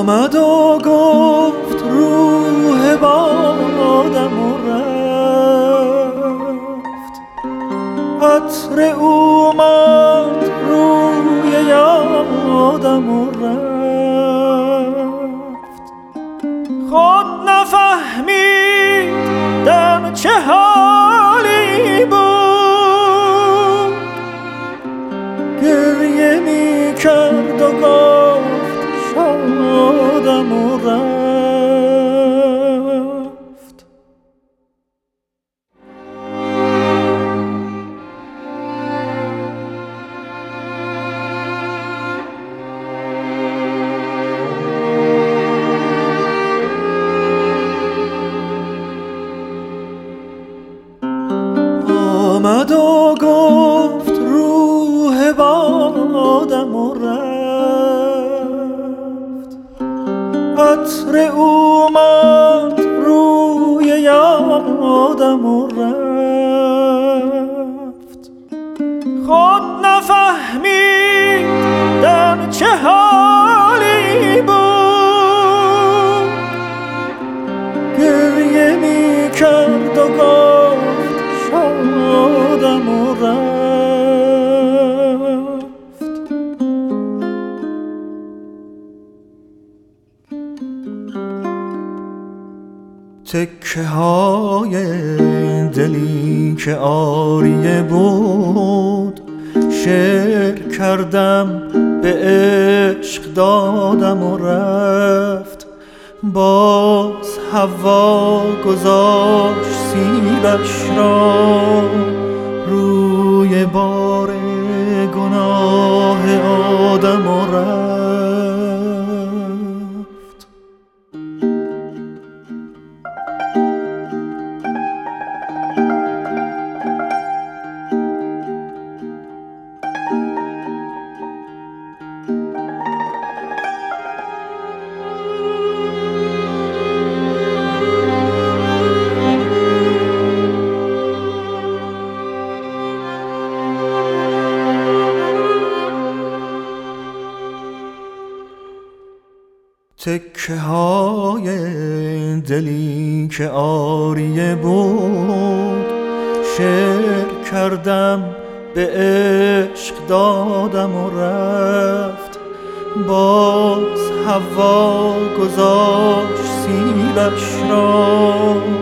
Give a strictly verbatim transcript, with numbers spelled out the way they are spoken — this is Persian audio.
آمد و گفت روح بادم و رفت، عطر اومد روی یادم و رفت. خود نفهمیدم چه حالی بود، گریه می کرد و گفت شادم و رفت. آمد و گفت روح بادم و رفت، عطر اومد روی یادم و رفت. خود نفهمیدم چه حالی بود، گریه می کرد و گفت شادم و رفت. تکه های دلی که عاریه بود، شعر کردم به عشق دادم و رفت. باز هوا گذاشت سیبش را روی بار گناه آدم و رفت. تکه های دلی که عاریه بود، شعر کردم به عشق دادم و رفت. باز هوا گذاشت سیبش را